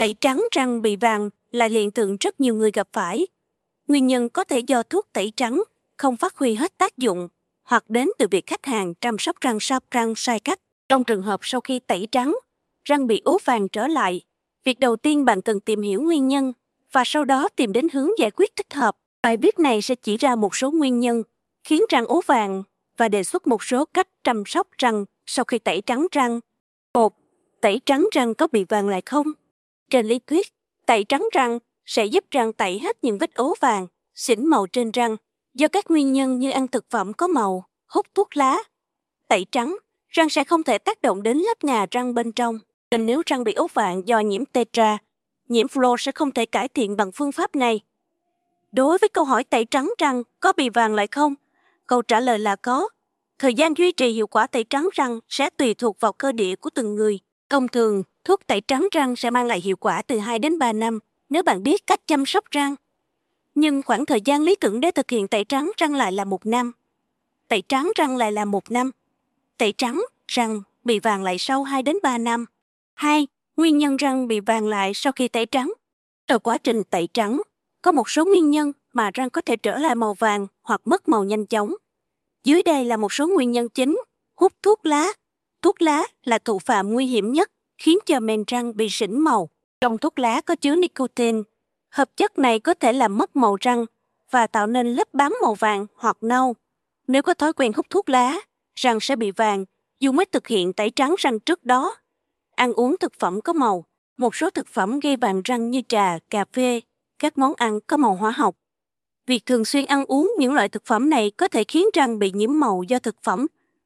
Tẩy trắng răng bị vàng là hiện tượng rất nhiều người gặp phải. Nguyên nhân có thể do thuốc tẩy trắng không phát huy hết tác dụng hoặc đến từ việc khách hàng chăm sóc răng sáp răng sai cách. Trong trường hợp sau khi tẩy trắng, răng bị ố vàng trở lại, việc đầu tiên bạn cần tìm hiểu nguyên nhân và sau đó tìm đến hướng giải quyết thích hợp. Bài viết này sẽ chỉ ra một số nguyên nhân khiến răng ố vàng và đề xuất một số cách chăm sóc răng sau khi tẩy trắng răng. 1. Tẩy trắng răng có bị vàng lại không? Trên lý thuyết, tẩy trắng răng sẽ giúp răng tẩy hết những vết ố vàng, xỉn màu trên răng do các nguyên nhân như ăn thực phẩm có màu, hút thuốc lá. Tẩy trắng, răng sẽ không thể tác động đến lớp ngà răng bên trong. Nên nếu răng bị ố vàng do nhiễm tetra, nhiễm fluor sẽ không thể cải thiện bằng phương pháp này. Đối với câu hỏi tẩy trắng răng có bị vàng lại không? Câu trả lời là có. Thời gian duy trì hiệu quả tẩy trắng răng sẽ tùy thuộc vào cơ địa của từng người. Thông thường, thuốc tẩy trắng răng sẽ mang lại hiệu quả từ 2 đến 3 năm nếu bạn biết cách chăm sóc răng. Nhưng khoảng thời gian lý tưởng để thực hiện tẩy trắng răng lại là 1 năm. Tẩy trắng răng lại là 1 năm. Tẩy trắng răng bị vàng lại sau 2 đến 3 năm. 2. Nguyên nhân răng bị vàng lại sau khi tẩy trắng. Ở quá trình tẩy trắng, có một số nguyên nhân mà răng có thể trở lại màu vàng hoặc mất màu nhanh chóng. Dưới đây là một số nguyên nhân chính. Hút thuốc lá. Thuốc lá là thủ phạm nguy hiểm nhất, khiến cho men răng bị xỉn màu. Trong thuốc lá có chứa nicotine. Hợp chất này có thể làm mất màu răng và tạo nên lớp bám màu vàng hoặc nâu. Nếu có thói quen hút thuốc lá, răng sẽ bị vàng dù mới thực hiện tẩy trắng răng trước đó. Ăn uống thực phẩm có màu. Một số thực phẩm gây vàng răng như trà, cà phê, các món ăn có màu hóa học. Việc thường xuyên ăn uống những loại thực phẩm này có thể khiến răng bị nhiễm màu do thực phẩm.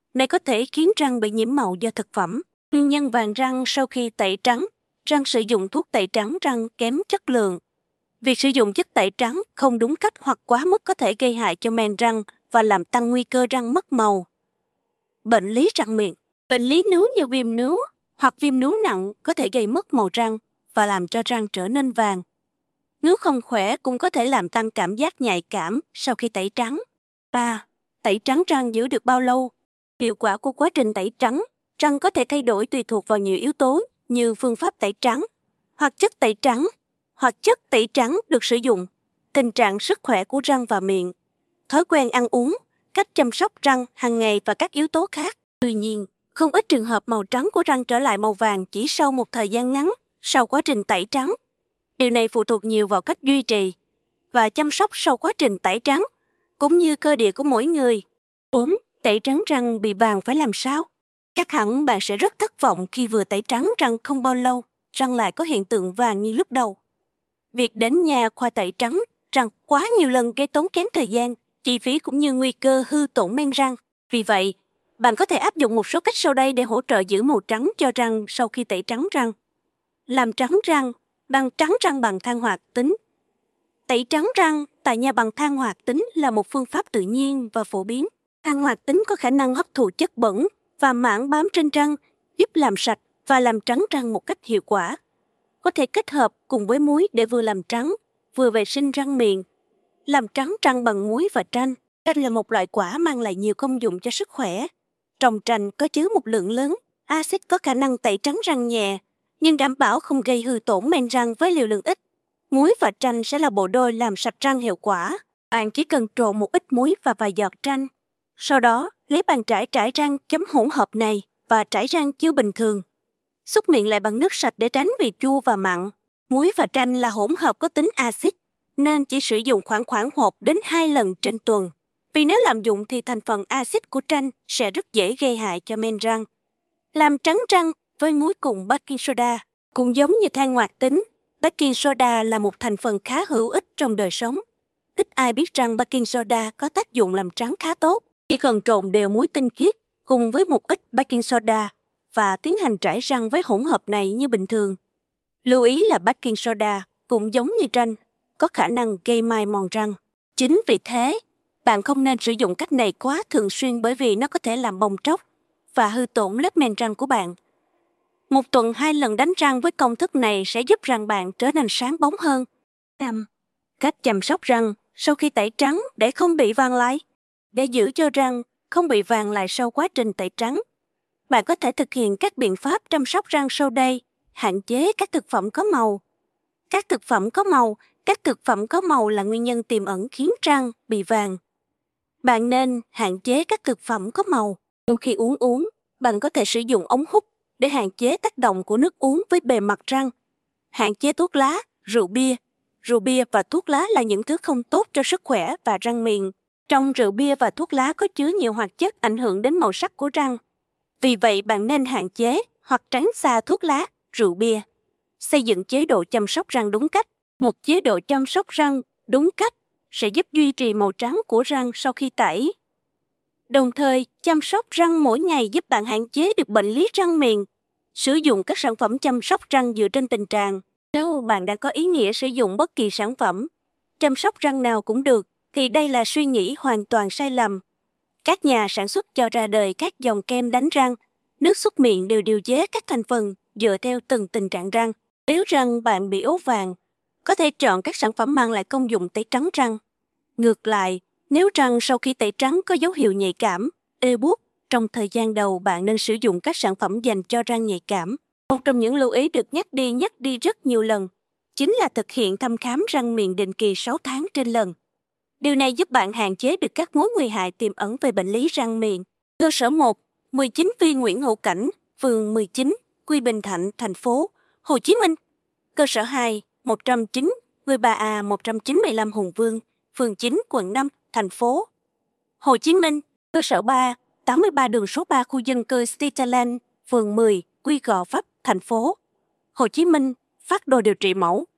Nguyên nhân vàng răng sau khi tẩy trắng, răng sử dụng thuốc tẩy trắng răng kém chất lượng. Việc sử dụng chất tẩy trắng không đúng cách hoặc quá mức có thể gây hại cho men răng và làm tăng nguy cơ răng mất màu. Bệnh lý răng miệng. Bệnh lý nướu như viêm nướu hoặc viêm nướu nặng có thể gây mất màu răng và làm cho răng trở nên vàng. Nướu không khỏe cũng có thể làm tăng cảm giác nhạy cảm sau khi tẩy trắng. 3. Tẩy trắng răng giữ được bao lâu? Hiệu quả của quá trình tẩy trắng răng có thể thay đổi tùy thuộc vào nhiều yếu tố như phương pháp tẩy trắng, hoặc chất tẩy trắng được sử dụng, tình trạng sức khỏe của răng và miệng, thói quen ăn uống, cách chăm sóc răng hàng ngày và các yếu tố khác. Tuy nhiên, không ít trường hợp màu trắng của răng trở lại màu vàng chỉ sau một thời gian ngắn sau quá trình tẩy trắng. Điều này phụ thuộc nhiều vào cách duy trì và chăm sóc sau quá trình tẩy trắng, cũng như cơ địa của mỗi người. 4. Tẩy trắng răng bị vàng phải làm sao? Chắc hẳn bạn sẽ rất thất vọng khi vừa tẩy trắng răng không bao lâu, răng lại có hiện tượng vàng như lúc đầu. Việc đến nha khoa tẩy trắng răng quá nhiều lần gây tốn kém thời gian, chi phí cũng như nguy cơ hư tổn men răng. Vì vậy, bạn có thể áp dụng một số cách sau đây để hỗ trợ giữ màu trắng cho răng sau khi tẩy trắng răng. Làm trắng răng bằng than hoạt tính. Tẩy trắng răng tại nhà bằng than hoạt tính là một phương pháp tự nhiên và phổ biến. Than hoạt tính có khả năng hấp thụ chất bẩn và mảng bám trên răng, giúp làm sạch và làm trắng răng một cách hiệu quả. Có thể kết hợp cùng với muối để vừa làm trắng, vừa vệ sinh răng miệng. Làm trắng răng bằng muối và chanh. Chanh là một loại quả mang lại nhiều công dụng cho sức khỏe. Trong chanh có chứa một lượng lớn axit có khả năng tẩy trắng răng nhẹ, nhưng đảm bảo không gây hư tổn men răng với liều lượng ít. Muối và chanh sẽ là bộ đôi làm sạch răng hiệu quả. Bạn chỉ cần trộn một ít muối và vài giọt chanh. Sau đó, lấy bàn trải răng chấm hỗn hợp này và trải răng như bình thường. Xúc miệng lại bằng nước sạch để tránh vị chua và mặn. Muối và chanh là hỗn hợp có tính axit, nên chỉ sử dụng khoảng 1 đến 2 lần trên tuần. Vì nếu lạm dụng thì thành phần axit của chanh sẽ rất dễ gây hại cho men răng. Làm trắng răng với muối cùng baking soda. Cũng giống như than hoạt tính, baking soda là một thành phần khá hữu ích trong đời sống. Ít ai biết rằng baking soda có tác dụng làm trắng khá tốt. Chỉ cần trộn đều muối tinh khiết cùng với một ít baking soda và tiến hành trải răng với hỗn hợp này như bình thường. Lưu ý là baking soda cũng giống như chanh, có khả năng gây mai mòn răng. Chính vì thế, bạn không nên sử dụng cách này quá thường xuyên bởi vì nó có thể làm bong tróc và hư tổn lớp men răng của bạn. 1 tuần 2 lần đánh răng với công thức này sẽ giúp răng bạn trở nên sáng bóng hơn. 5. Cách chăm sóc răng sau khi tẩy trắng để không bị vàng lại. Để giữ cho răng không bị vàng lại sau quá trình tẩy trắng, bạn có thể thực hiện các biện pháp chăm sóc răng sau đây. Hạn chế các thực phẩm có màu, Các thực phẩm có màu. Các thực phẩm có màu là nguyên nhân tiềm ẩn khiến răng bị vàng. Bạn nên hạn chế các thực phẩm có màu. Khi uống, bạn có thể sử dụng ống hút để hạn chế tác động của nước uống với bề mặt răng. Hạn chế thuốc lá, rượu bia. Rượu bia và thuốc lá là những thứ không tốt cho sức khỏe và răng miệng. Trong rượu bia và thuốc lá có chứa nhiều hoạt chất ảnh hưởng đến màu sắc của răng. Vì vậy, bạn nên hạn chế hoặc tránh xa thuốc lá, rượu bia. Xây dựng chế độ chăm sóc răng đúng cách. Một chế độ chăm sóc răng đúng cách sẽ giúp duy trì màu trắng của răng sau khi tẩy. Đồng thời, chăm sóc răng mỗi ngày giúp bạn hạn chế được bệnh lý răng miệng. Sử dụng các sản phẩm chăm sóc răng dựa trên tình trạng. Nếu bạn đã có ý nghĩa sử dụng bất kỳ sản phẩm chăm sóc răng nào cũng được, thì đây là suy nghĩ hoàn toàn sai lầm. Các nhà sản xuất cho ra đời các dòng kem đánh răng, nước súc miệng đều điều chế các thành phần dựa theo từng tình trạng răng. Nếu răng bạn bị ố vàng, có thể chọn các sản phẩm mang lại công dụng tẩy trắng răng. Ngược lại, nếu răng sau khi tẩy trắng có dấu hiệu nhạy cảm, ê buốt, trong thời gian đầu bạn nên sử dụng các sản phẩm dành cho răng nhạy cảm. Một trong những lưu ý được nhắc đi rất nhiều lần, chính là thực hiện thăm khám răng miệng định kỳ 6 tháng trên lần. Điều này giúp bạn hạn chế được các mối nguy hại tiềm ẩn về bệnh lý răng miệng. Cơ sở 1, 19 Phi Nguyễn Hữu Cảnh, phường 19, Quy Bình Thạnh, thành phố Hồ Chí Minh. Cơ sở 2, 109, 13A 195 Hùng Vương, phường 9, quận 5, thành phố Hồ Chí Minh. Cơ sở 3, 83 đường số 3 khu dân cư Cityland, phường 10, Quy Gò Vấp, thành phố Hồ Chí Minh. Phác đồ điều trị mẫu.